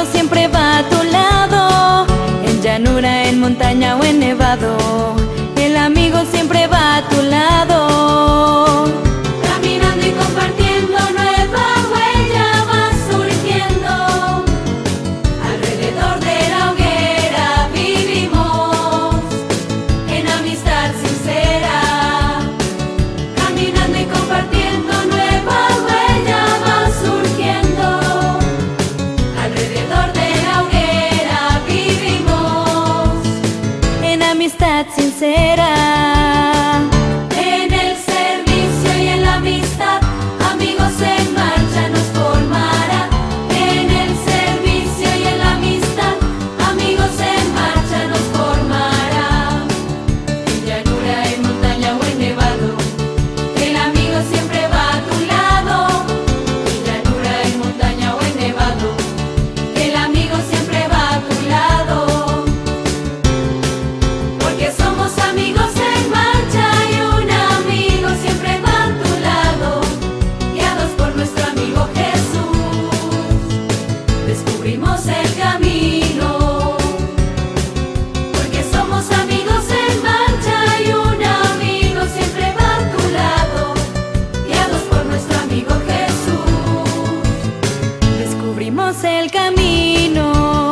siempre va a tu lado, en llanura, en montaña o en nevado. El amigo siempre va a tu lado. Caminando y compartiendo, nueva huella va surgiendo. Alrededor de la hoguera vivimos en amistad sincera. Caminando y compartiendo, nueva huella va surgiendo. Alrededor de la hoguera vivimos en amistad sincera. En el servicio y en la amistad, amigos en marcha nos formará. En el servicio y en la amistad, amigos en marcha nos formará. En llanura, en montaña o en nevado, el amigo siempre va a tu lado. En llanura, en montaña o en nevado, el amigo siempre va a tu lado. Porque somos amigos en marcha y un amigo siempre va a tu lado. Guiados por nuestro amigo Jesús, descubrimos el camino. Porque somos amigos en marcha y un amigo siempre va a tu lado. Guiados por nuestro amigo Jesús, descubrimos el camino.